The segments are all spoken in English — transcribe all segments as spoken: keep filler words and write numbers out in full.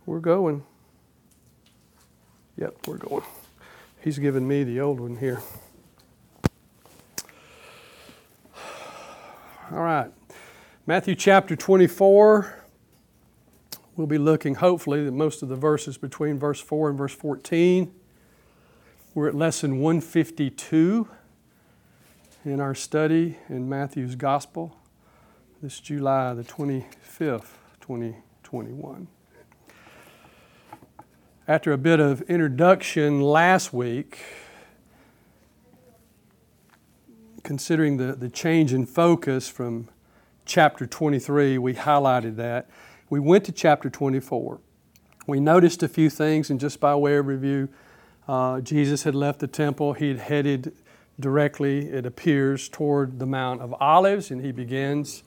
We're going. Yep, we're going. He's giving me the old one here. All right. Matthew chapter twenty-four. We'll be looking, hopefully, at most of the verses between verse four and verse fourteen. We're at lesson one fifty-two in our study in Matthew's Gospel. This July the twenty-fifth, twenty twenty-one. After a bit of introduction last week, considering the, the change in focus from chapter twenty-three, we highlighted that. We went to chapter twenty-four. We noticed a few things, and just by way of review, uh, Jesus had left the temple. He had headed directly, it appears, toward the Mount of Olives, and he begins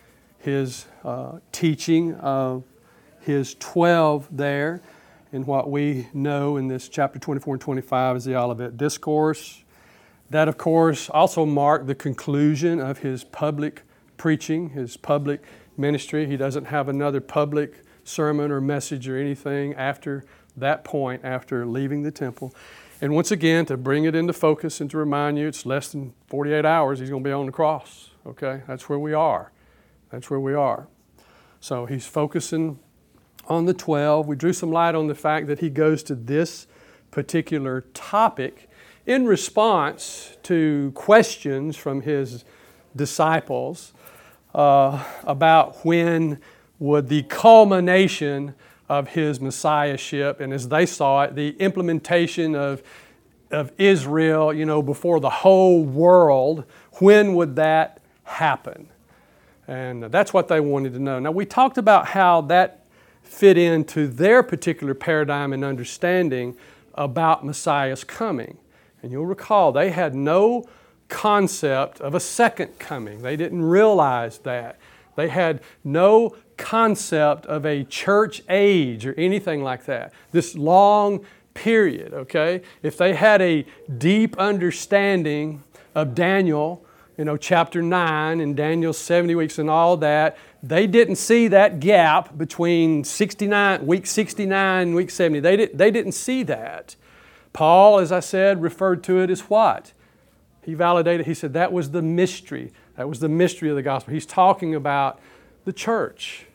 his uh, teaching of his twelve there. And what we know in this chapter twenty-four and twenty-five is the Olivet Discourse. That, of course, also marked the conclusion of his public preaching, his public ministry. He doesn't have another public sermon or message or anything after that point, after leaving the temple. And once again, to bring it into focus and to remind you, it's less than forty-eight hours, he's going to be on the cross. Okay? That's where we are. That's where we are. So he's focusing on the twelve. We drew some light on the fact that he goes to this particular topic in response to questions from his disciples uh, about when would the culmination of his messiahship, and as they saw it, the implementation of, of Israel, you know, before the whole world, when would that happen? And that's what they wanted to know. Now, we talked about how that fit into their particular paradigm and understanding about Messiah's coming. And you'll recall they had no concept of a second coming. They didn't realize that. They had no concept of a church age or anything like that. This long period, okay? If they had a deep understanding of Daniel, you know, chapter nine and Daniel's seventy weeks and all that, they didn't see that gap between sixty-nine, week sixty-nine and week seventy. They, did, they didn't see that. Paul, as I said, referred to it as what? He validated, he said that was the mystery. That was the mystery of the gospel. He's talking about the church.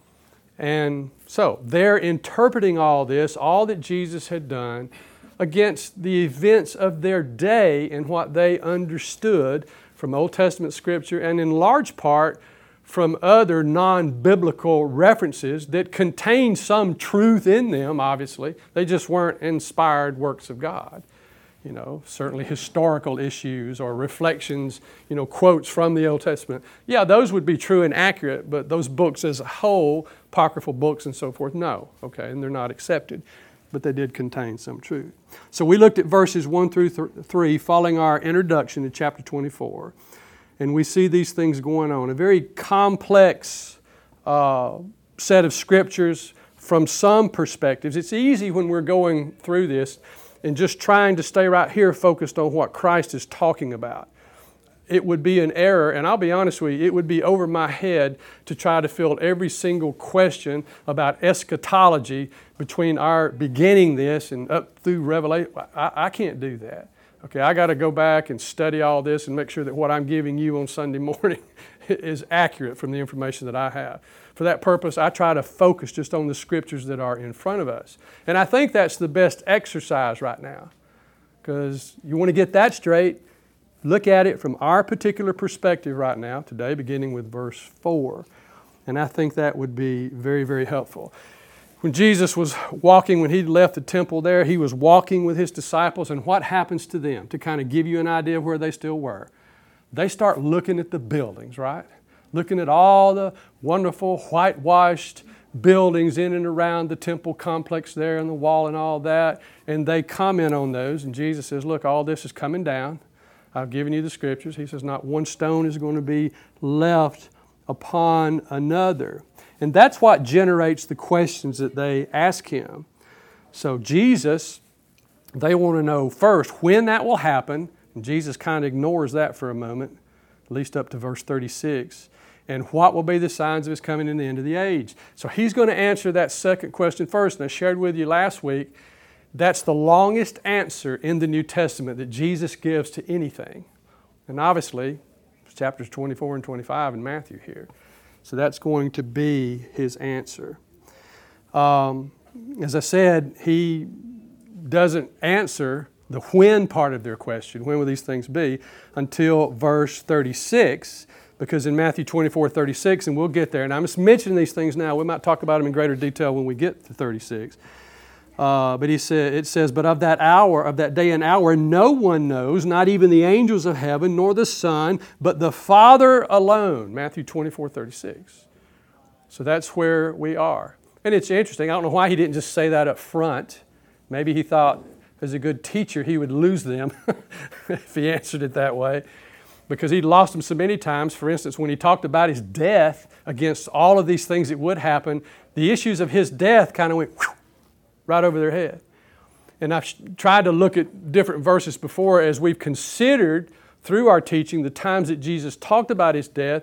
And so they're interpreting all this, all that Jesus had done, against the events of their day and what they understood from Old Testament Scripture, and in large part from other non-biblical references that contain some truth in them, obviously. They just weren't inspired works of God. You know, certainly historical issues or reflections, you know, quotes from the Old Testament. Yeah, those would be true and accurate, but those books as a whole, apocryphal books and so forth, no. Okay, and they're not accepted. But they did contain some truth. So we looked at verses one through th- three following our introduction to chapter twenty-four. And we see these things going on. A very complex uh, set of scriptures from some perspectives. It's easy when we're going through this and just trying to stay right here focused on what Christ is talking about. It would be an error, and I'll be honest with you, it would be over my head to try to fill every single question about eschatology between our beginning this and up through Revelation. I, I can't do that. Okay, I got to go back and study all this and make sure that what I'm giving you on Sunday morning is accurate from the information that I have. For that purpose, I try to focus just on the scriptures that are in front of us. And I think that's the best exercise right now, because you want to get that straight. Look at it from our particular perspective right now, today, beginning with verse four. And I think that would be very, very helpful. When Jesus was walking, when he left the temple there, he was walking with his disciples, and what happens to them? To kind of give you an idea of where they still were. They start looking at the buildings, right? Looking at all the wonderful whitewashed buildings in and around the temple complex there and the wall and all that, and they comment on those, and Jesus says, look, all this is coming down. I've given you the scriptures. He says, not one stone is going to be left upon another. And that's what generates the questions that they ask him. So Jesus, they want to know first when that will happen. And Jesus kind of ignores that for a moment, at least up to verse thirty-six. And what will be the signs of his coming in the end of the age? So he's going to answer that second question first. And I shared with you last week, that's the longest answer in the New Testament that Jesus gives to anything. And obviously, it's chapters twenty-four and twenty-five in Matthew here. So that's going to be his answer. Um, as I said, he doesn't answer the when part of their question, when will these things be, until verse thirty-six, because in Matthew twenty-four, thirty-six, and we'll get there, and I'm just mentioning these things now, we might talk about them in greater detail when we get to thirty-six. Uh, but he said, it says, but of that hour, of that day and hour, no one knows, not even the angels of heaven, nor the Son, but the Father alone. Matthew twenty-four, thirty-six. So that's where we are. And it's interesting, I don't know why he didn't just say that up front. Maybe he thought, as a good teacher, he would lose them if he answered it that way, because he'd lost them so many times. For instance, when he talked about his death against all of these things that would happen, the issues of his death kind of went whew, right over their head. And I've tried to look at different verses before as we've considered through our teaching the times that Jesus talked about his death.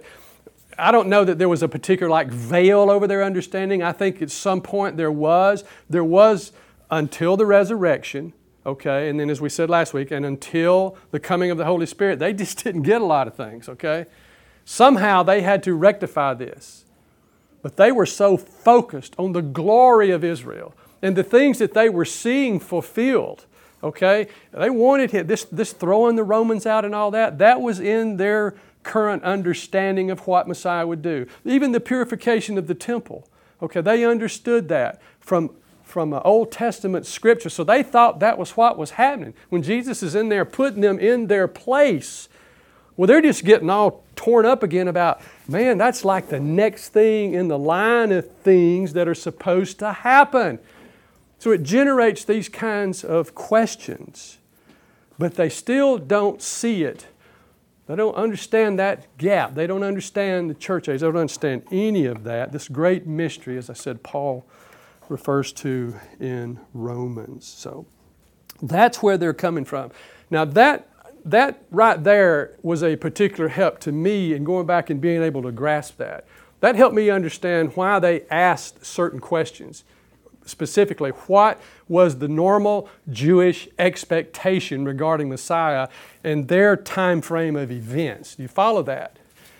I don't know that there was a particular like veil over their understanding. I think at some point there was. There was until the resurrection. Okay, and then as we said last week, and until the coming of the Holy Spirit, they just didn't get a lot of things, okay? Somehow they had to rectify this. But they were so focused on the glory of Israel and the things that they were seeing fulfilled, okay? They wanted him, this, this throwing the Romans out and all that, that was in their current understanding of what Messiah would do. Even the purification of the temple, okay, they understood that from from an Old Testament scripture. So they thought that was what was happening. When Jesus is in there putting them in their place, well, they're just getting all torn up again about, man, that's like the next thing in the line of things that are supposed to happen. So it generates these kinds of questions, but they still don't see it. They don't understand that gap. They don't understand the church age. They don't understand any of that. This great mystery, as I said, Paul refers to in Romans. So that's where they're coming from. Now that that right there was a particular help to me in going back and being able to grasp that. That helped me understand why they asked certain questions. Specifically, what was the normal Jewish expectation regarding Messiah and their time frame of events? Do you follow that?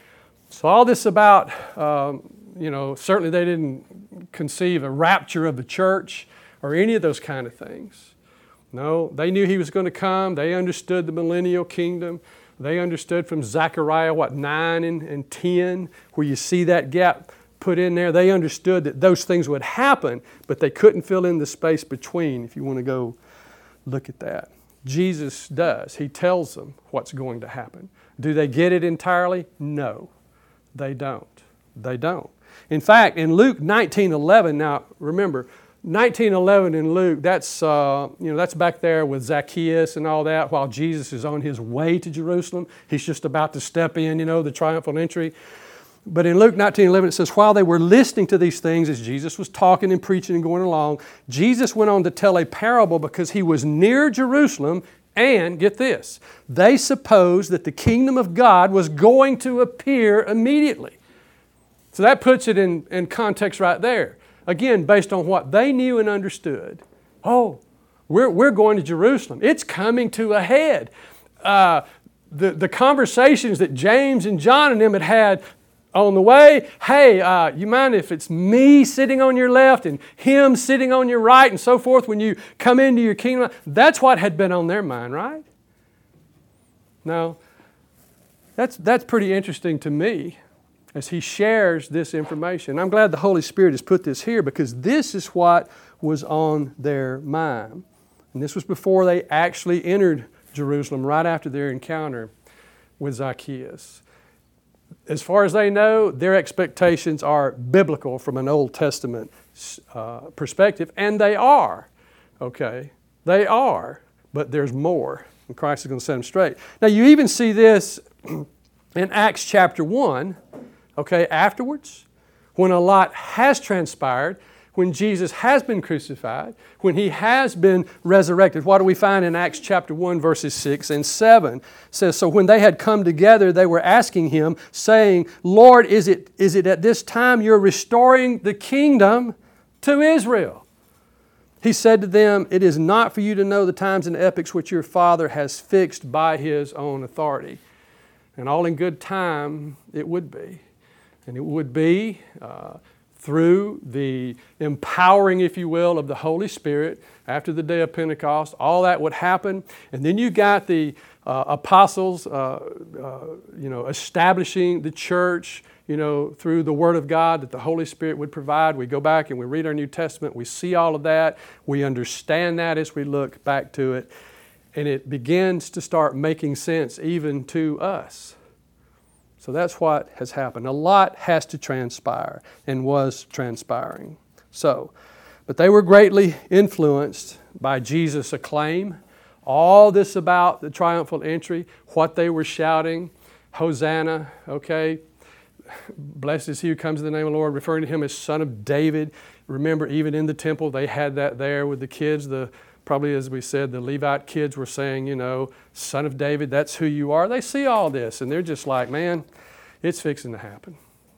So all this about, um, you know, certainly they didn't conceive a rapture of the church or any of those kind of things. No, they knew he was going to come. They understood the millennial kingdom. They understood from Zechariah, what, nine and, and ten, where you see that gap put in there. They understood that those things would happen, but they couldn't fill in the space between, if you want to go look at that. Jesus does. He tells them what's going to happen. Do they get it entirely? No, they don't. They don't. In fact, in Luke nineteen eleven, now remember, nineteen eleven in Luke, that's uh, you know that's back there with Zacchaeus and all that, while Jesus is on his way to Jerusalem. He's just about to step in, you know, the triumphal entry. But in Luke nineteen eleven, it says, while they were listening to these things, as Jesus was talking and preaching and going along, Jesus went on to tell a parable because he was near Jerusalem, and, get this, they supposed that the kingdom of God was going to appear immediately. So that puts it in, in context right there. Again, based on what they knew and understood. Oh, we're, we're going to Jerusalem. It's coming to a head. Uh, the, the conversations that James and John and them had had on the way, hey, uh, you mind if it's me sitting on your left and him sitting on your right and so forth when you come into your kingdom? That's what had been on their mind, right? No, that's, that's pretty interesting to me as he shares this information. I'm glad the Holy Spirit has put this here because this is what was on their mind. And this was before they actually entered Jerusalem, right after their encounter with Zacchaeus. As far as they know, their expectations are biblical from an Old Testament uh, perspective, and they are, okay? They are, but there's more, and Christ is going to set them straight. Now, you even see this in Acts chapter one, okay, afterwards, when a lot has transpired, when Jesus has been crucified, when He has been resurrected. What do we find in Acts chapter one, verses six and seven? It says, so when they had come together, they were asking Him, saying, Lord, is it, is it at this time You're restoring the kingdom to Israel? He said to them, it is not for you to know the times and epochs which your Father has fixed by His own authority. And all in good time it would be. And it would be uh, through the empowering, if you will, of the Holy Spirit after the day of Pentecost. All that would happen. And then you got the uh, apostles, uh, uh, you know, establishing the church, you know, through the Word of God that the Holy Spirit would provide. We go back and we read our New Testament. We see all of that. We understand that as we look back to it. And it begins to start making sense even to us. So that's what has happened. A lot has to transpire and was transpiring. So, but they were greatly influenced by Jesus' acclaim. All this about the triumphal entry, what they were shouting, Hosanna, okay? Blessed is He who comes in the name of the Lord, referring to Him as Son of David. Remember, even in the temple, they had that there with the kids. The Probably, as we said, the Levite kids were saying, you know, Son of David, that's who you are. They see all this, and they're just like, man, it's fixing to happen.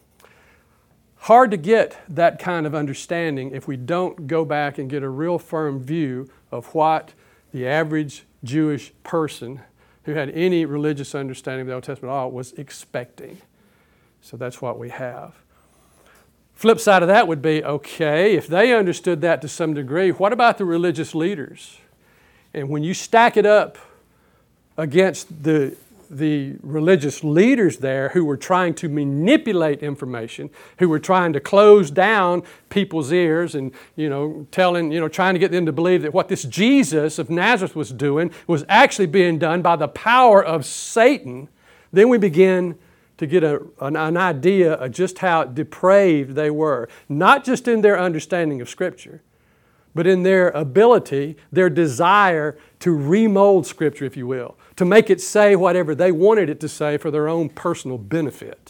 Hard to get that kind of understanding if we don't go back and get a real firm view of what the average Jewish person who had any religious understanding of the Old Testament at all was expecting. So that's what we have. Flip side of that would be, okay, if they understood that to some degree, what about the religious leaders? And when you stack it up against the, the religious leaders there who were trying to manipulate information, who were trying to close down people's ears and, you know, telling, you know, trying to get them to believe that what this Jesus of Nazareth was doing was actually being done by the power of Satan, then we begin to get a, an, an idea of just how depraved they were. Not just in their understanding of Scripture, but in their ability, their desire to remold Scripture, if you will, to make it say whatever they wanted it to say for their own personal benefit.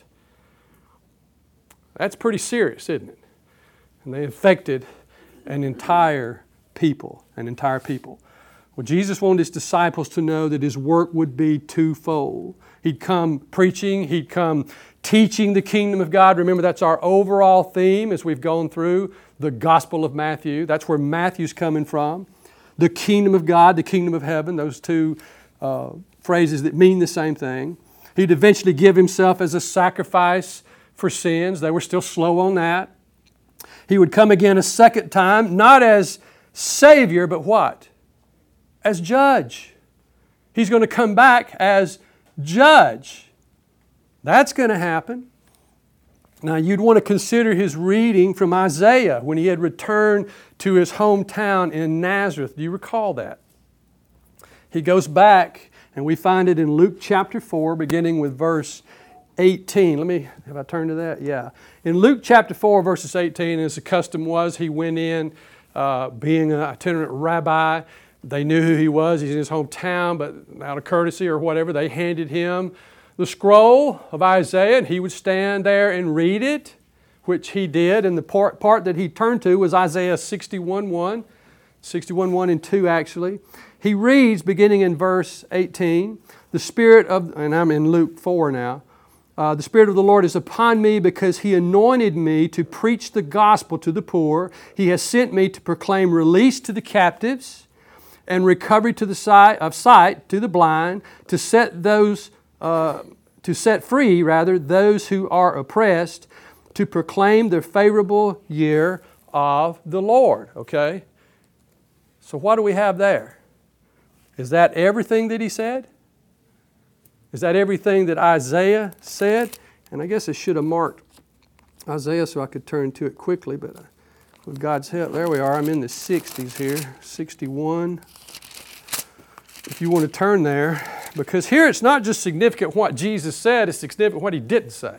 That's pretty serious, isn't it? And they infected an entire people, an entire people. Well, Jesus wanted His disciples to know that His work would be twofold. He'd come preaching, He'd come teaching the kingdom of God. Remember, that's our overall theme as we've gone through the Gospel of Matthew. That's where Matthew's coming from. The kingdom of God, the kingdom of heaven, those two uh, phrases that mean the same thing. He'd eventually give Himself as a sacrifice for sins. They were still slow on that. He would come again a second time, not as Savior, but what? As judge. He's going to come back as judge. That's going to happen. Now, you'd want to consider his reading from Isaiah when he had returned to his hometown in Nazareth. Do you recall that? He goes back, and we find it in Luke chapter four, beginning with verse eighteen. Let me, have I turned to that? Yeah. In Luke chapter four, verses eighteen, as the custom was, he went in uh, being an itinerant rabbi. They knew who he was. He's in his hometown, but out of courtesy or whatever, they handed him the scroll of Isaiah, and he would stand there and read it, which he did. And the part, part that he turned to was Isaiah sixty-one one, sixty-one one and two actually. He reads, beginning in verse eighteen, the Spirit of, and I'm in Luke four now, Uh, the Spirit of the Lord is upon me because He anointed me to preach the gospel to the poor. He has sent me to proclaim release to the captives and recovery to the sight of sight to the blind, to set those uh, to set free rather those who are oppressed, to proclaim the favorable year of the Lord. Okay, so what do we have there? Is that everything that he said? Is that everything that Isaiah said? And I guess I should have marked Isaiah so I could turn to it quickly, but with God's help, there we are. I'm in the sixties here, sixty-one. If you want to turn there, because here it's not just significant what Jesus said, it's significant what He didn't say.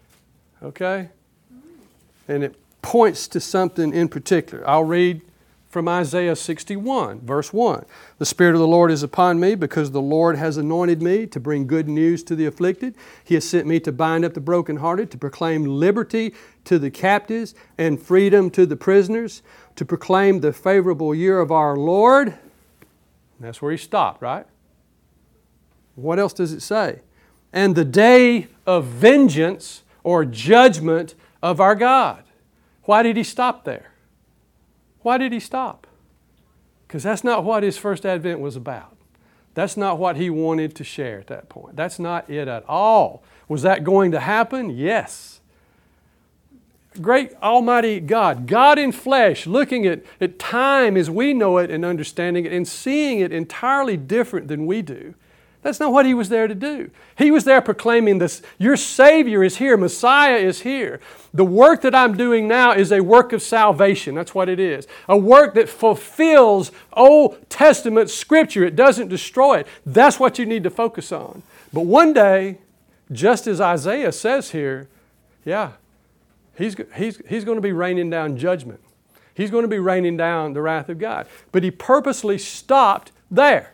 Okay? And it points to something in particular. I'll read from Isaiah sixty-one, verse one. The Spirit of the Lord is upon me because the Lord has anointed me to bring good news to the afflicted. He has sent me to bind up the brokenhearted, to proclaim liberty to the captives and freedom to the prisoners, to proclaim the favorable year of our Lord. And that's where he stopped, right? What else does it say? And the day of vengeance or judgment of our God. Why did he stop there? Why did he stop? Because that's not what his first advent was about. That's not what he wanted to share at that point. That's not it at all. Was that going to happen? Yes. Great Almighty God, God in flesh, looking at, at time as we know it and understanding it and seeing it entirely different than we do. That's not what he was there to do. He was there proclaiming this, your Savior is here, Messiah is here. The work that I'm doing now is a work of salvation. That's what it is. A work that fulfills Old Testament Scripture. It doesn't destroy it. That's what you need to focus on. But one day, just as Isaiah says here, yeah, he's, he's, he's going to be raining down judgment. He's going to be raining down the wrath of God. But he purposely stopped there.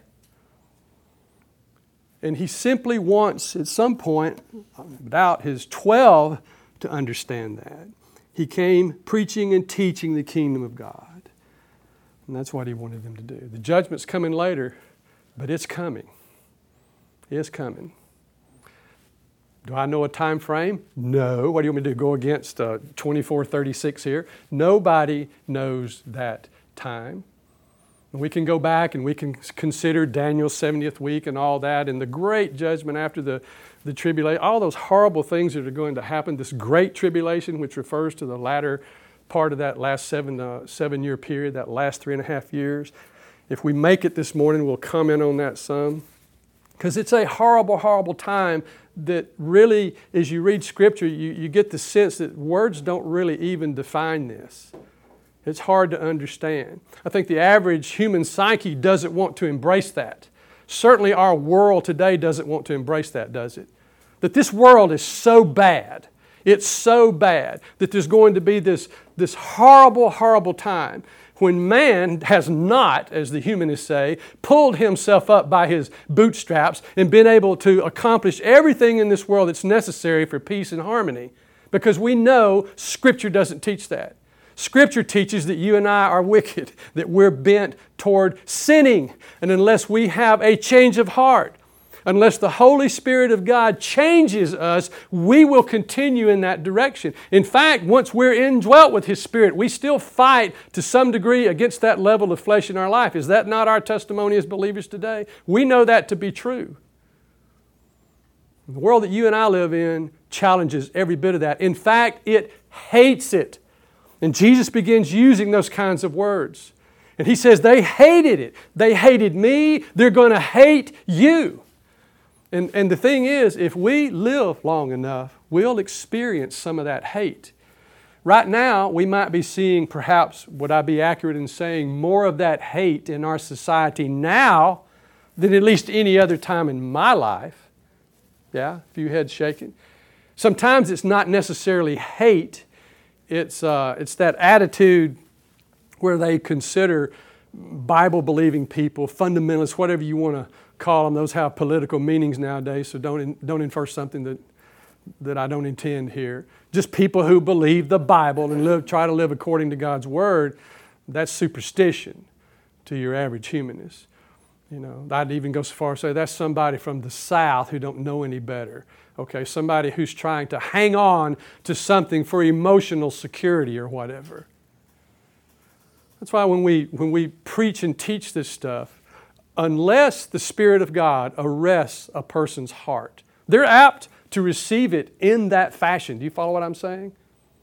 And he simply wants, at some point, without his twelve, to understand that. He came preaching and teaching the kingdom of God. And that's what he wanted them to do. The judgment's coming later, but it's coming. It's coming. Do I know a time frame? No. What do you want me to do? Go against uh, twenty-four thirty-six here? Nobody knows that time. We can go back and we can consider Daniel's seventieth week and all that and the great judgment after the, the tribulation, all those horrible things that are going to happen, this great tribulation, which refers to the latter part of that last seven, uh, seven-year period, that last three and a half years. If we make it this morning, we'll comment on that some. Because it's a horrible, horrible time that really, as you read Scripture, you, you get the sense that words don't really even define this. It's hard to understand. I think the average human psyche doesn't want to embrace that. Certainly our world today doesn't want to embrace that, does it? That this world is so bad. It's so bad that there's going to be this, this horrible, horrible time when man has not, as the humanists say, pulled himself up by his bootstraps and been able to accomplish everything in this world that's necessary for peace and harmony. Because we know Scripture doesn't teach that. Scripture teaches that you and I are wicked, that we're bent toward sinning. And unless we have a change of heart, unless the Holy Spirit of God changes us, we will continue in that direction. In fact, once we're indwelt with His Spirit, we still fight to some degree against that level of flesh in our life. Is that not our testimony as believers today? We know that to be true. The world that you and I live in challenges every bit of that. In fact, it hates it. And Jesus begins using those kinds of words. And He says, they hated it. They hated me. They're going to hate you. And, and the thing is, if we live long enough, we'll experience some of that hate. Right now, we might be seeing, perhaps, would I be accurate in saying, more of that hate in our society now than at least any other time in my life. Yeah, a few heads shaking. Sometimes it's not necessarily hate. It's, uh, it's that attitude where they consider Bible-believing people, fundamentalists, whatever you want to call them. Those have political meanings nowadays, so don't, in, don't infer something that, that I don't intend here. Just people who believe the Bible and live, try to live according to God's Word. That's superstition to your average humanist. You know, I'd even go so far as to say that's somebody from the South who don't know any better. Okay, somebody who's trying to hang on to something for emotional security or whatever. That's why when we when we preach and teach this stuff, unless the Spirit of God arrests a person's heart, they're apt to receive it in that fashion. Do you follow what I'm saying?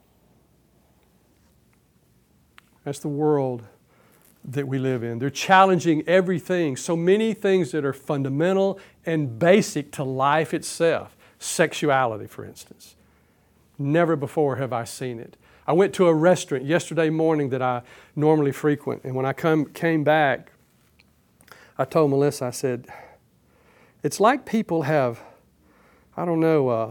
That's the world that we live in. They're challenging everything, so many things that are fundamental and basic to life itself. Sexuality, for instance. Never before have I seen it. I went to a restaurant yesterday morning that I normally frequent, and when I come, came back, I told Melissa, I said, it's like people have, I don't know, uh,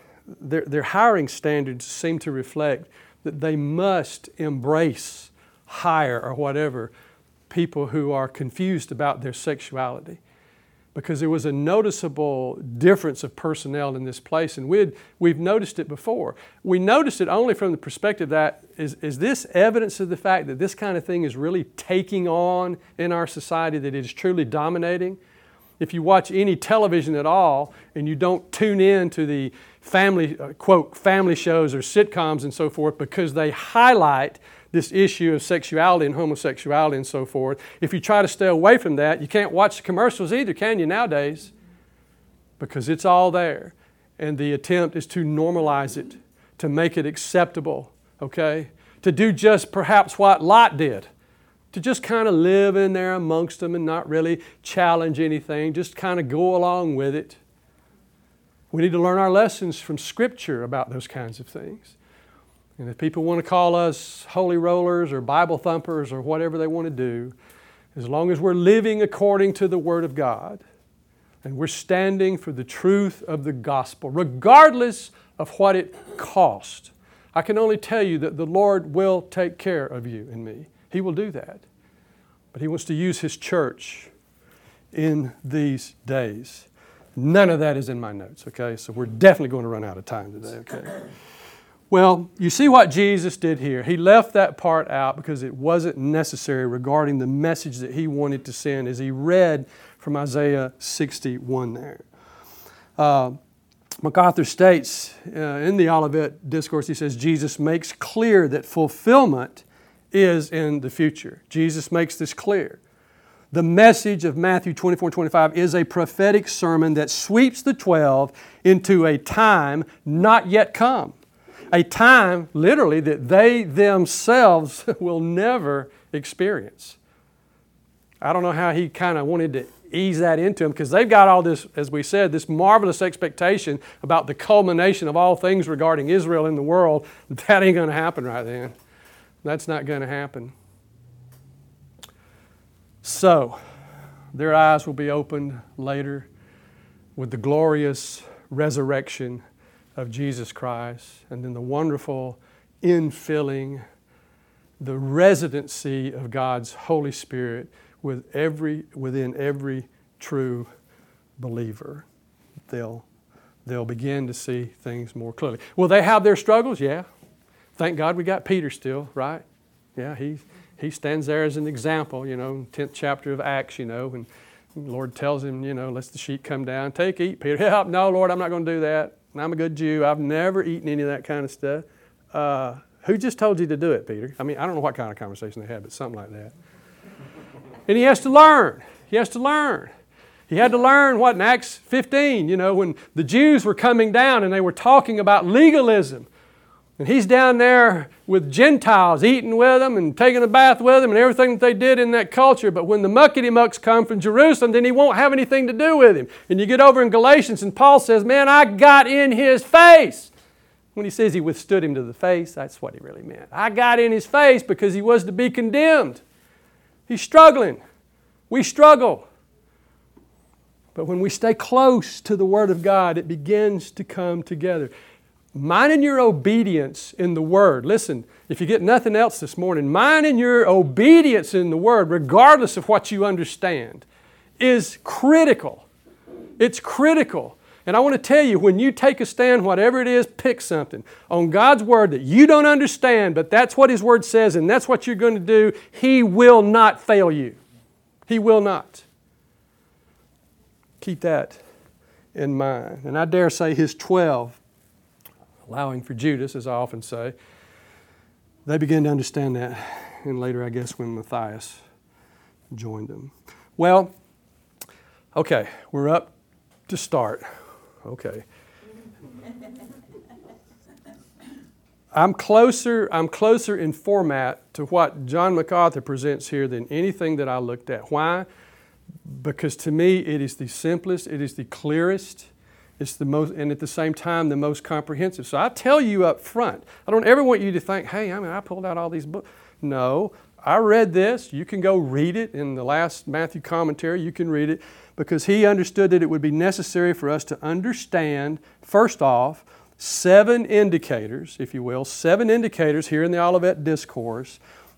their, their hiring standards seem to reflect that they must embrace hire or whatever people who are confused about their sexuality. Because there was a noticeable difference of personnel in this place, and we'd, we've noticed it before. We noticed it only from the perspective that, is, is this evidence of the fact that this kind of thing is really taking on in our society, that it is truly dominating? If you watch any television at all, and you don't tune in to the family, uh, quote, family shows or sitcoms and so forth, because they highlight this issue of sexuality and homosexuality and so forth. If you try to stay away from that, you can't watch the commercials either, can you, nowadays? Because it's all there. And the attempt is to normalize it, to make it acceptable, okay? To do just perhaps what Lot did. To just kind of live in there amongst them and not really challenge anything, just kind of go along with it. We need to learn our lessons from Scripture about those kinds of things. And if people want to call us holy rollers or Bible thumpers or whatever they want to do, as long as we're living according to the Word of God and we're standing for the truth of the gospel, regardless of what it costs, I can only tell you that the Lord will take care of you and me. He will do that. But He wants to use His church in these days. None of that is in my notes, okay? So we're definitely going to run out of time today, okay? Well, you see what Jesus did here. He left that part out because it wasn't necessary regarding the message that He wanted to send, as He read from Isaiah sixty-one there. Uh, MacArthur states uh, in the Olivet Discourse, he says, Jesus makes clear that fulfillment is in the future. Jesus makes this clear. The message of Matthew twenty-four and twenty-five is a prophetic sermon that sweeps the twelve into a time not yet come. A time, literally, that they themselves will never experience. I don't know how he kind of wanted to ease that into them, because they've got all this, as we said, this marvelous expectation about the culmination of all things regarding Israel in the world. That ain't going to happen right then. That's not going to happen. So, their eyes will be opened later with the glorious resurrection of Jesus Christ, and then the wonderful infilling, the residency of God's Holy Spirit with every, within every true believer. They'll, they'll begin to see things more clearly. Will they have their struggles? Yeah. Thank God we got Peter still, right? Yeah, he, he stands there as an example, you know, tenth chapter of Acts, you know, and the Lord tells him, you know, let the sheep come down. Take, eat, Peter. Yeah, no, Lord, I'm not going to do that. I'm a good Jew. I've never eaten any of that kind of stuff. Uh, who just told you to do it, Peter? I mean, I don't know what kind of conversation they had, but something like that. And he has to learn. He has to learn. He had to learn what in Acts fifteen, you know, when the Jews were coming down and they were talking about legalism. And he's down there with Gentiles, eating with them and taking a bath with them and everything that they did in that culture. But when the muckety-mucks come from Jerusalem, then he won't have anything to do with him. And you get over in Galatians and Paul says, man, I got in his face. When he says he withstood him to the face, that's what he really meant. I got in his face because he was to be condemned. He's struggling. We struggle. But when we stay close to the Word of God, it begins to come together. Minding your obedience in the Word. Listen, if you get nothing else this morning, minding your obedience in the Word, regardless of what you understand, is critical. It's critical. And I want to tell you, when you take a stand, whatever it is, pick something on God's Word that you don't understand, but that's what His Word says and that's what you're going to do, He will not fail you. He will not. Keep that in mind. And I dare say His twelve, allowing for Judas, as I often say, they began to understand that. And later, I guess, when Matthias joined them. Well, okay, we're up to start. Okay. I'm closer, I'm closer in format to what John MacArthur presents here than anything that I looked at. Why? Because to me, it is the simplest, it is the clearest, it's the most, and at the same time, the most comprehensive. So I tell you up front, I don't ever want you to think, hey, I mean, I pulled out all these books. No, I read this. You can go read it in the last Matthew commentary. You can read it because he understood that it would be necessary for us to understand, first off, seven indicators, if you will, seven indicators here in the Olivet Discourse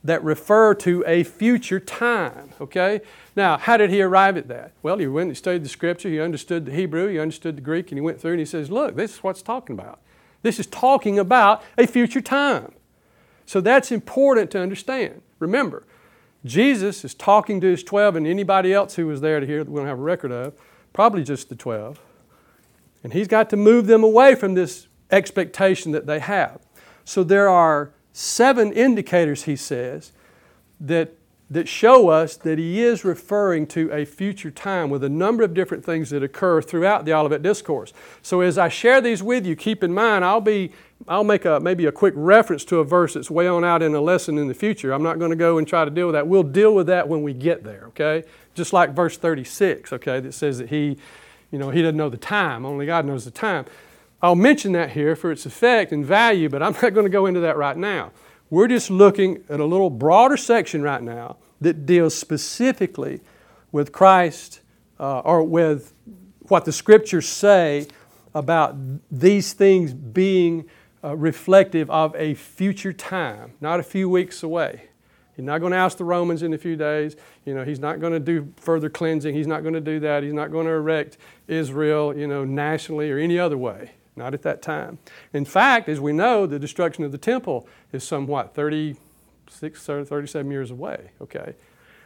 that refer to a future time, okay? Now, how did he arrive at that? Well, he went and studied the Scripture, he understood the Hebrew, he understood the Greek, and he went through and he says, look, this is what it's talking about. This is talking about a future time. So that's important to understand. Remember, Jesus is talking to his twelve and anybody else who was there to hear that we don't have a record of, probably just the twelve. And he's got to move them away from this expectation that they have. So there are seven indicators, he says, that, that show us that he is referring to a future time with a number of different things that occur throughout the Olivet Discourse. So as I share these with you, keep in mind, I'll be I'll make a maybe a quick reference to a verse that's way on out in a lesson in the future. I'm not going to go and try to deal with that. We'll deal with that when we get there, okay? Just like verse thirty-six, okay, that says that he, you know, he doesn't know the time. Only God knows the time. I'll mention that here for its effect and value, but I'm not going to go into that right now. We're just looking at a little broader section right now that deals specifically with Christ uh, or with what the Scriptures say about these things being uh, reflective of a future time, not a few weeks away. He's not going to oust the Romans in a few days. You know, he's not going to do further cleansing. He's not going to do that. He's not going to erect Israel, you know, nationally or any other way. Not at that time. In fact, as we know, the destruction of the temple is somewhat thirty-six or thirty-seven years away, okay?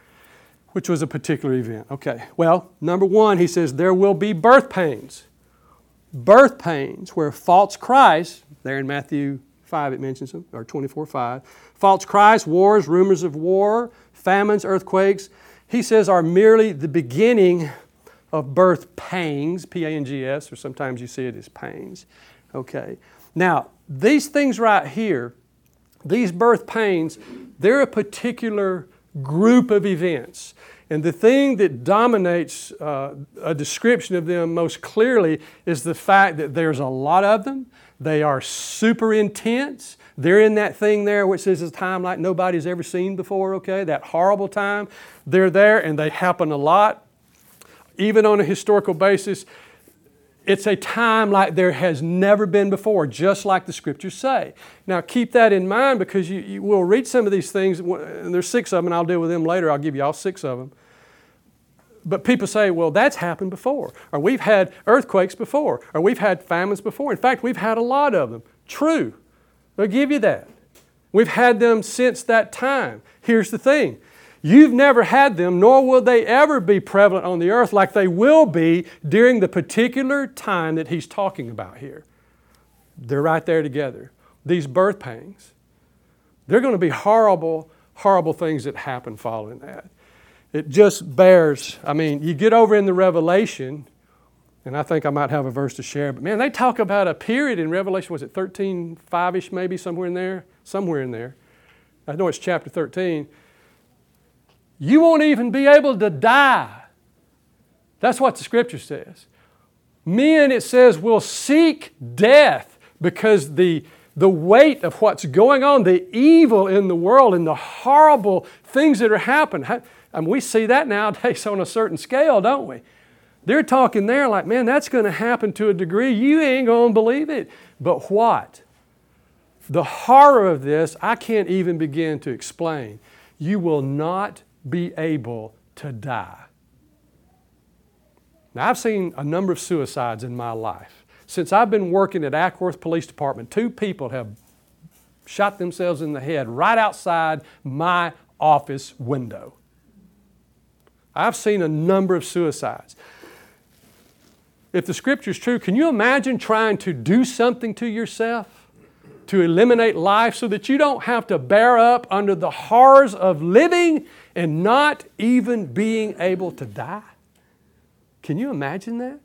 Which was a particular event. Okay, well, number one, he says there will be birth pains. Birth pains where false Christ, there in Matthew five it mentions them, or twenty-four five, false Christ, wars, rumors of war, famines, earthquakes, he says are merely the beginning of birth pangs, P A N G S, or sometimes you see it as pains. Okay. Now, these things right here, these birth pains, they're a particular group of events. And the thing that dominates uh, a description of them most clearly is the fact that there's a lot of them. They are super intense. They're in that thing there which says it's a time like nobody's ever seen before, okay? That horrible time. They're there and they happen a lot. Even on a historical basis, it's a time like there has never been before, just like the Scriptures say. Now, keep that in mind because you, you will read some of these things, and there's six of them, and I'll deal with them later. I'll give you all six of them. But people say, well, that's happened before, or we've had earthquakes before, or we've had famines before. In fact, we've had a lot of them. True. I'll give you that. We've had them since that time. Here's the thing. You've never had them, nor will they ever be prevalent on the earth like they will be during the particular time that he's talking about here. They're right there together. These birth pangs. They're going to be horrible, horrible things that happen following that. It just bears, I mean, you get over in the Revelation, and I think I might have a verse to share, but man, they talk about a period in Revelation, was it thirteen five-ish maybe, somewhere in there? Somewhere in there. I know it's chapter thirteen. You won't even be able to die. That's what the Scripture says. Men, it says, will seek death because the, the weight of what's going on, the evil in the world and the horrible things that are happening. I mean, we see that nowadays on a certain scale, don't we? They're talking there like, man, that's going to happen to a degree you ain't going to believe it. But what? The horror of this, I can't even begin to explain. You will not be able to die. Now, I've seen a number of suicides in my life. Since I've been working at Ackworth Police Department, two people have shot themselves in the head right outside my office window. I've seen a number of suicides. If the Scripture is true, can you imagine trying to do something to yourself to eliminate life so that you don't have to bear up under the horrors of living and not even being able to die? Can you imagine that?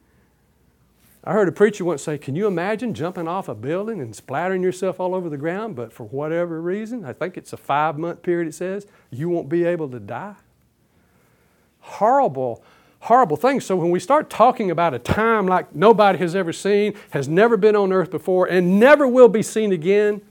I heard a preacher once say, can you imagine jumping off a building and splattering yourself all over the ground, but for whatever reason, I think it's a five-month period it says, you won't be able to die? Horrible, horrible things. So when we start talking about a time like nobody has ever seen, has never been on earth before, and never will be seen again,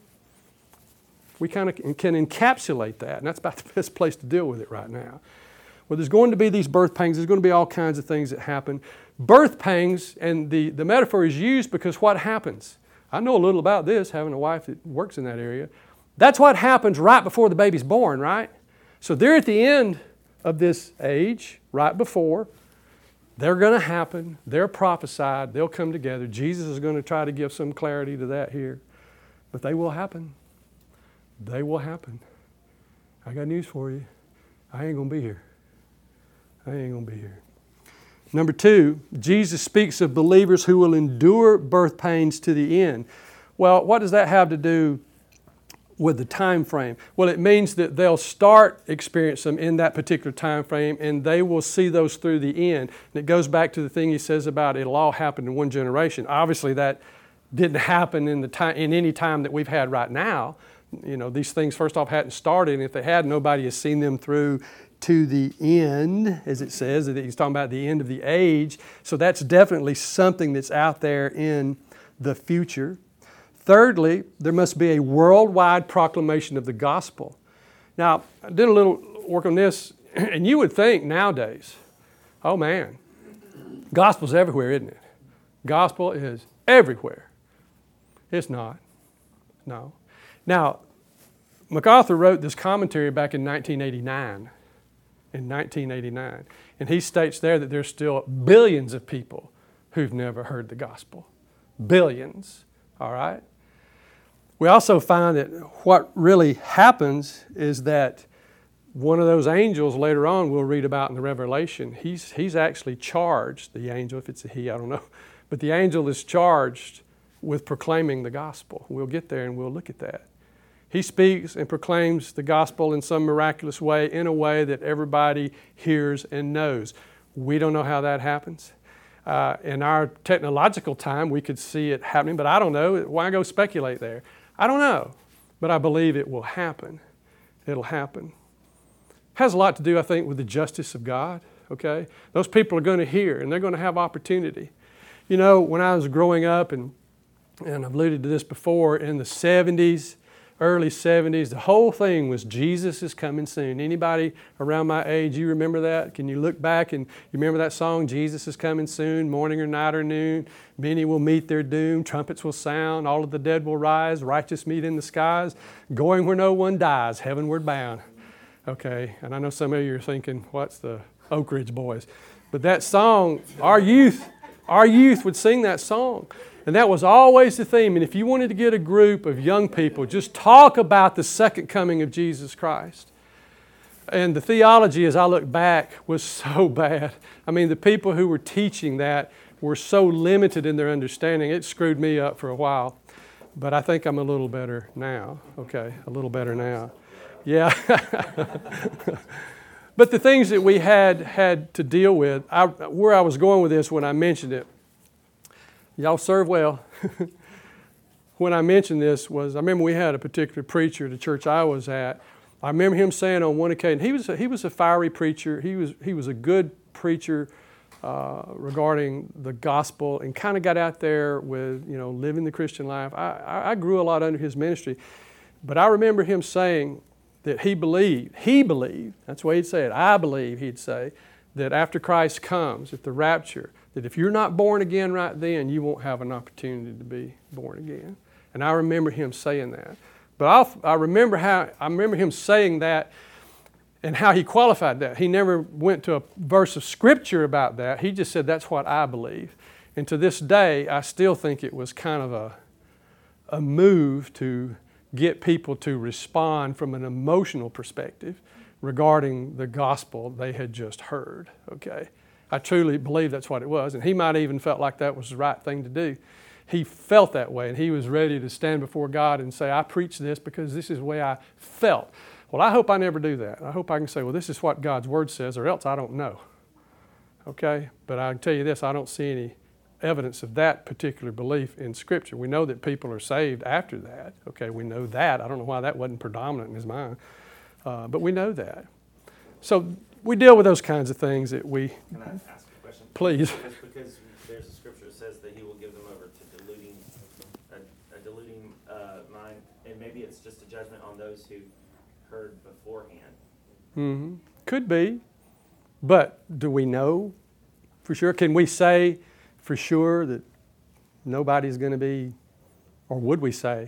we kind of can encapsulate that, and that's about the best place to deal with it right now. Well, there's going to be these birth pangs. There's going to be all kinds of things that happen. Birth pangs, and the, the metaphor is used because what happens? I know a little about this, having a wife that works in that area. That's what happens right before the baby's born, right? So they're at the end of this age, right before. They're going to happen. They're prophesied. They'll come together. Jesus is going to try to give some clarity to that here. But they will happen. They will happen. I got news for you. I ain't going to be here. I ain't going to be here. Number two, Jesus speaks of believers who will endure birth pains to the end. Well, what does that have to do with the time frame? Well, it means that they'll start experiencing them in that particular time frame, and they will see those through the end. And it goes back to the thing he says about it'll all happen in one generation. Obviously, that didn't happen in the time in any time that we've had right now. You know, these things first off hadn't started, and if they had, nobody has seen them through to the end, as it says. He's talking about the end of the age. So that's definitely something that's out there in the future. Thirdly, there must be a worldwide proclamation of the gospel. Now, I did a little work on this, and you would think nowadays, oh man, gospel's everywhere, isn't it? Gospel is everywhere. It's not. No. Now, MacArthur wrote this commentary back in nineteen eighty-nine. In nineteen eighty-nine. And he states there that there's still billions of people who've never heard the gospel. Billions. All right? We also find that what really happens is that one of those angels later on we'll read about in the Revelation, he's, he's actually charged, the angel, if it's a he, I don't know, but the angel is charged with proclaiming the gospel. We'll get there and we'll look at that. He speaks and proclaims the gospel in some miraculous way, in a way that everybody hears and knows. We don't know how that happens. Uh, in our technological time, we could see it happening, but I don't know. Why go speculate there? I don't know, but I believe it will happen. It'll happen. Has a lot to do, I think, with the justice of God, okay? Those people are going to hear, and they're going to have opportunity. You know, when I was growing up, and, and I've alluded to this before, in the seventies, early seventies, the whole thing was Jesus is coming soon. Anybody around my age, you remember that? Can you look back and you remember that song, Jesus is coming soon, morning or night or noon, many will meet their doom, trumpets will sound, all of the dead will rise, righteous meet in the skies, going where no one dies, heavenward bound. Okay, and I know some of you are thinking, what's the Oak Ridge Boys? But that song, our youth, our youth would sing that song. And that was always the theme. And if you wanted to get a group of young people, just talk about the second coming of Jesus Christ. And the theology, as I look back, was so bad. I mean, the people who were teaching that were so limited in their understanding. It screwed me up for a while. But I think I'm a little better now. Okay, a little better now. Yeah. But the things that we had had to deal with, I, where I was going with this when I mentioned it, y'all serve well. When I mentioned this was, I remember we had a particular preacher at the church I was at. I remember him saying on one occasion, he was a, he was a fiery preacher. He was he was a good preacher uh, regarding the gospel, and kind of got out there with, you know, living the Christian life. I, I grew a lot under his ministry. But I remember him saying that he believed, he believed, that's the way he'd say it, I believe, he'd say, that after Christ comes, at the rapture, that if you're not born again right then, you won't have an opportunity to be born again. And I remember him saying that. But I'll, I remember how I remember him saying that and how he qualified that. He never went to a verse of Scripture about that. He just said, that's what I believe. And to this day, I still think it was kind of a, a move to get people to respond from an emotional perspective regarding the gospel they had just heard, okay? I truly believe that's what it was, and he might have even felt like that was the right thing to do. He felt that way, and he was ready to stand before God and say, I preach this because this is the way I felt. Well, I hope I never do that. I hope I can say, well, this is what God's Word says, or else I don't know, okay? But I can tell you this, I don't see any evidence of that particular belief in Scripture. We know that people are saved after that, okay? We know that. I don't know why that wasn't predominant in his mind. Uh, but we know that. So we deal with those kinds of things that we... Can I ask a question? Please. Just because there's a scripture that says that he will give them over to deluding, a, a deluding uh, mind, and maybe it's just a judgment on those who heard beforehand. Mm-hmm. Could be. But do we know for sure? Can we say for sure that nobody's going to be, or would we say,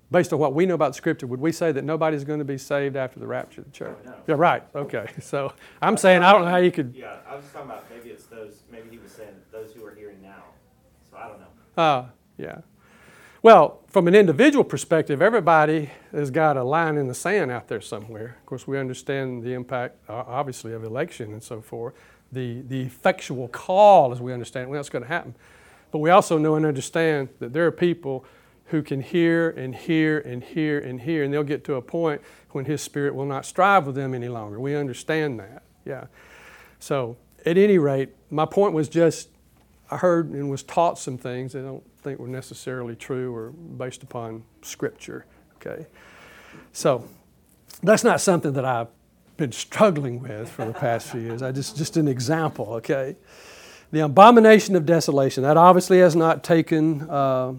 based on what we know about Scripture, would we say that nobody's going to be saved after the rapture of the church? No. Yeah, right. Okay. So I'm saying I don't know how you could. Yeah, I was just talking about maybe it's those, maybe he was saying those who are hearing now. So I don't know. Uh, yeah. Well, from an individual perspective, everybody has got a line in the sand out there somewhere. Of course, we understand the impact, uh, obviously, of election and so forth. The, the effectual call, as we understand, well, that's going to happen. But we also know and understand that there are people who can hear and hear and hear and hear, and they'll get to a point when His Spirit will not strive with them any longer. We understand that, yeah. So, at any rate, my point was just, I heard and was taught some things that I don't think were necessarily true or based upon Scripture, okay? So, that's not something that I've been struggling with for the past few years. I just, just an example, okay? The abomination of desolation, that obviously has not taken, uh,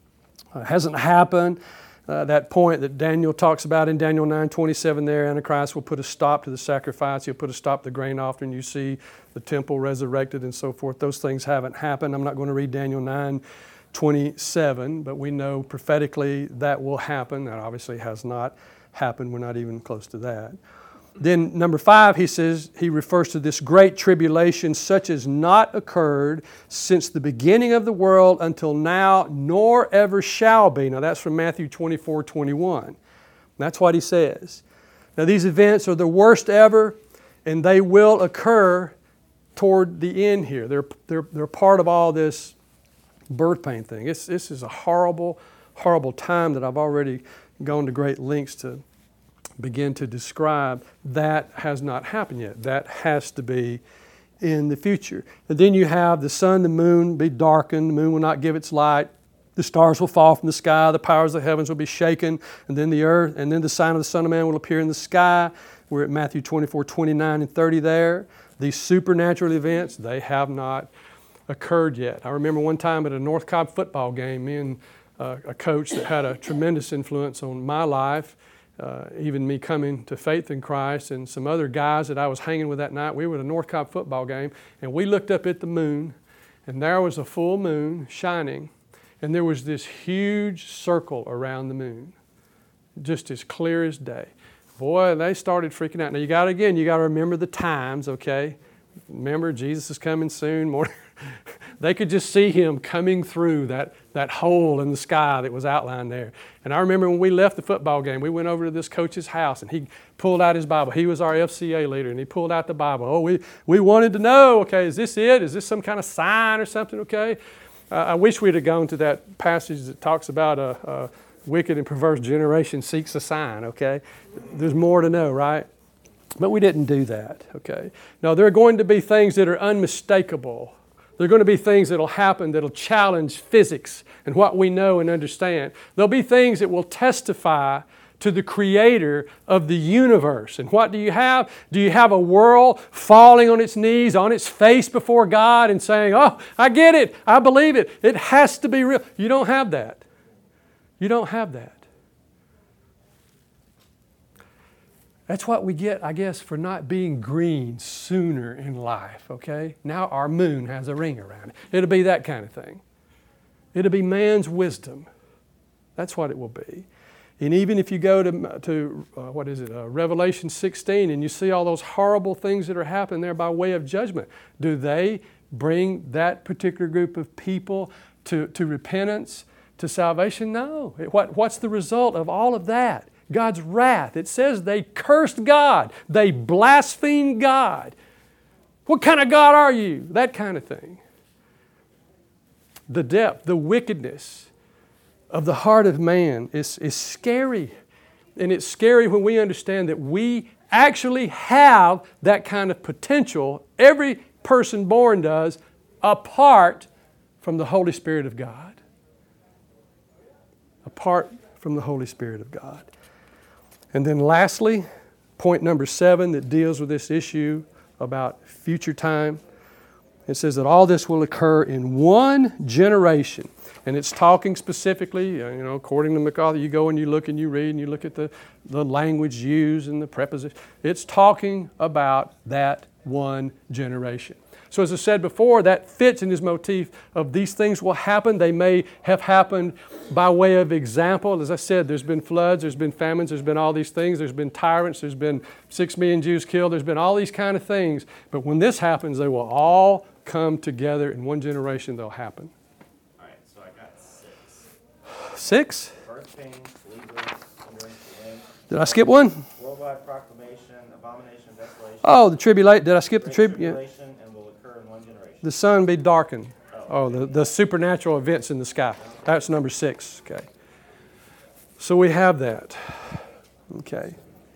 hasn't happened. Uh, that point that Daniel talks about in Daniel nine twenty-seven there, Antichrist will put a stop to the sacrifice. He'll put a stop to the grain offering. You see the temple resurrected and so forth. Those things haven't happened. I'm not going to read Daniel nine twenty-seven, but we know prophetically that will happen. That obviously has not happened. We're not even close to that. Then number five, he says, he refers to this great tribulation such as not occurred since the beginning of the world until now, nor ever shall be. Now that's from Matthew twenty-four twenty-one. That's what he says. Now these events are the worst ever, and they will occur toward the end here. They're, they're, they're part of all this birth pain thing. It's, this is a horrible, horrible time that I've already gone to great lengths to begin to describe. That has not happened yet. That has to be in the future. And then you have the sun, the moon be darkened. The moon will not give its light. The stars will fall from the sky. The powers of the heavens will be shaken. And then the earth, and then the sign of the Son of Man will appear in the sky. We're at Matthew twenty-four, twenty-nine and thirty there. These supernatural events, they have not occurred yet. I remember one time at a North Cobb football game, me and uh, a coach that had a tremendous influence on my life, Uh, even me coming to faith in Christ, and some other guys that I was hanging with that night. We were at a North Cobb football game, and we looked up at the moon, and there was a full moon shining, and there was this huge circle around the moon, just as clear as day. Boy, they started freaking out. Now you got to, again, you got to remember the times, okay? Remember, Jesus is coming soon. More. They could just see Him coming through that, that hole in the sky that was outlined there. And I remember when we left the football game, we went over to this coach's house, and he pulled out his Bible. He was our F C A leader, and he pulled out the Bible. Oh, we, we wanted to know, okay, is this it? Is this some kind of sign or something, okay? Uh, I wish we'd have gone to that passage that talks about a, a wicked and perverse generation seeks a sign, okay? There's more to know, right? But we didn't do that, okay? No, there are going to be things that are unmistakable. There are going to be things that will happen that will challenge physics and what we know and understand. There'll be things that will testify to the Creator of the universe. And what do you have? Do you have a world falling on its knees, on its face before God and saying, oh, I get it, I believe it, it has to be real? You don't have that. You don't have that. That's what we get, I guess, for not being green sooner in life, okay? Now our moon has a ring around it. It'll be that kind of thing. It'll be man's wisdom. That's what it will be. And even if you go to, to uh, what is it, uh, Revelation sixteen, and you see all those horrible things that are happening there by way of judgment, do they bring that particular group of people to, to repentance, to salvation? No. What, what's the result of all of that? God's wrath. It says they cursed God. They blasphemed God. What kind of God are you? That kind of thing. The depth, the wickedness of the heart of man is, is scary. And it's scary when we understand that we actually have that kind of potential. Every person born does, apart from the Holy Spirit of God. Apart from the Holy Spirit of God. And then lastly, point number seven that deals with this issue about future time. It says that all this will occur in one generation. And it's talking specifically, you know, according to MacArthur, you go and you look and you read and you look at the, the language used and the preposition. It's talking about that one generation. So as I said before, that fits in his motif of these things will happen. They may have happened by way of example. As I said, there's been floods, there's been famines, there's been all these things, there's been tyrants, there's been six million Jews killed, there's been all these kind of things. But when this happens, they will all come together in one generation, they'll happen. All right, so I got six. Six? Birth pains, Libras, hindrance, wind. Did I skip one? Worldwide proclamation, abomination, desolation. Oh, the tribulation. Did I skip the Great trib? Yeah. tribulation and will occur in one generation. The sun be darkened. Oh, Oh, the, the supernatural events in the sky. That's number six. Okay. So we have that. Okay.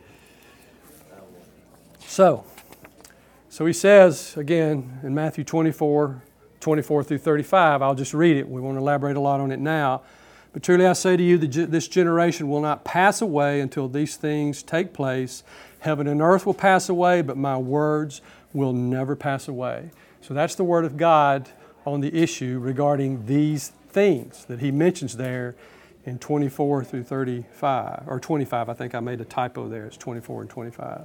So, so he says, again, in Matthew twenty-four, twenty-four through thirty-five, I'll just read it. We won't elaborate a lot on it now. But truly I say to you, that this generation will not pass away until these things take place. Heaven and earth will pass away, but my words will never pass away. So that's the word of God on the issue regarding these things that he mentions there in twenty-four through thirty-five, or twenty-five. I think I made a typo there. It's twenty-four and twenty-five.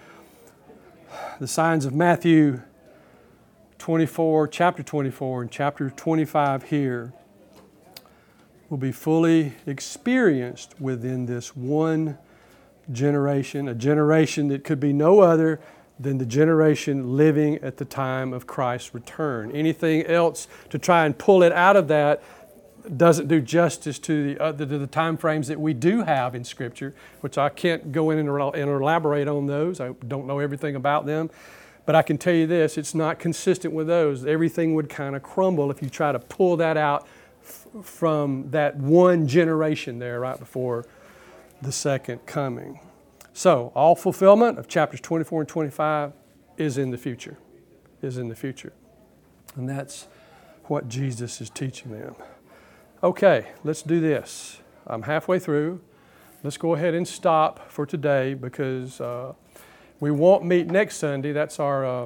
The signs of Matthew twenty-four, chapter twenty-four, and chapter twenty-five here will be fully experienced within this one generation, a generation that could be no other than the generation living at the time of Christ's return. Anything else to try and pull it out of that doesn't do justice to the, uh, the, the time frames that we do have in Scripture, which I can't go in and, and elaborate on those. I don't know everything about them. But I can tell you this, it's not consistent with those. Everything would kind of crumble if you try to pull that out f- from that one generation there right before the second coming. So, all fulfillment of chapters twenty-four and twenty-five is in the future, is in the future. And that's what Jesus is teaching them. Okay, let's do this. I'm halfway through. Let's go ahead and stop for today because uh, we won't meet next Sunday. That's our uh,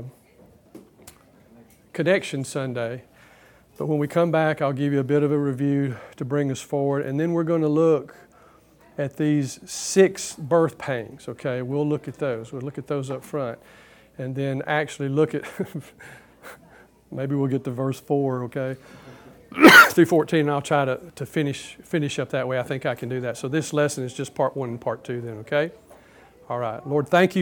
Connection Sunday. But when we come back, I'll give you a bit of a review to bring us forward. And then we're going to look at these six birth pangs, okay? We'll look at those. We'll look at those up front. And then actually look at, maybe we'll get to verse four, okay? through fourteen, and I'll try to, to finish finish up that way. I think I can do that. So this lesson is just part one and part two then, okay? All right. Lord, thank you.